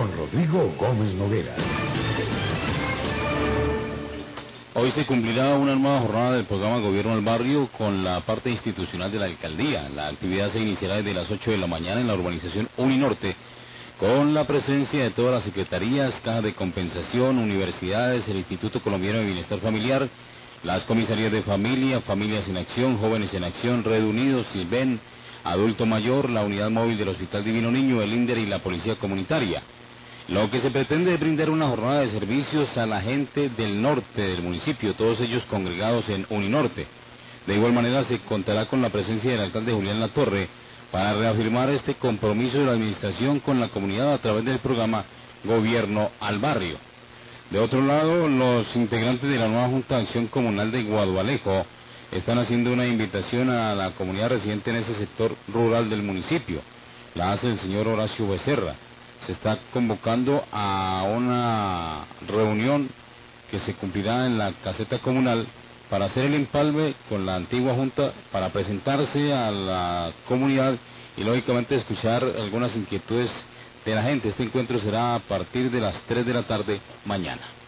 con Rodrigo Gómez Noguera. Hoy se cumplirá una nueva jornada del programa Gobierno al Barrio con la parte institucional de la alcaldía. La actividad se iniciará desde las 8 de la mañana en la urbanización Uninorte, con la presencia de todas las secretarías, cajas de compensación, universidades, el Instituto Colombiano de Bienestar Familiar, las comisarías de familia, Familias en Acción, Jóvenes en Acción, Red Unidos, Silven, Adulto Mayor, la unidad móvil del Hospital Divino Niño, el INDER y la Policía Comunitaria. Lo que se pretende es brindar una jornada de servicios a la gente del norte del municipio, todos ellos congregados en Uninorte. De igual manera se contará con la presencia del alcalde Julián Latorre para reafirmar este compromiso de la administración con la comunidad a través del programa Gobierno al Barrio. De otro lado, los integrantes de la nueva Junta de Acción Comunal de Guadualejo están haciendo una invitación a la comunidad residente en ese sector rural del municipio. La hace el señor Horacio Becerra. Se está convocando a una reunión que se cumplirá en la caseta comunal para hacer el empalme con la antigua junta, para presentarse a la comunidad y lógicamente escuchar algunas inquietudes de la gente. Este encuentro será a partir de las 3 de la tarde mañana.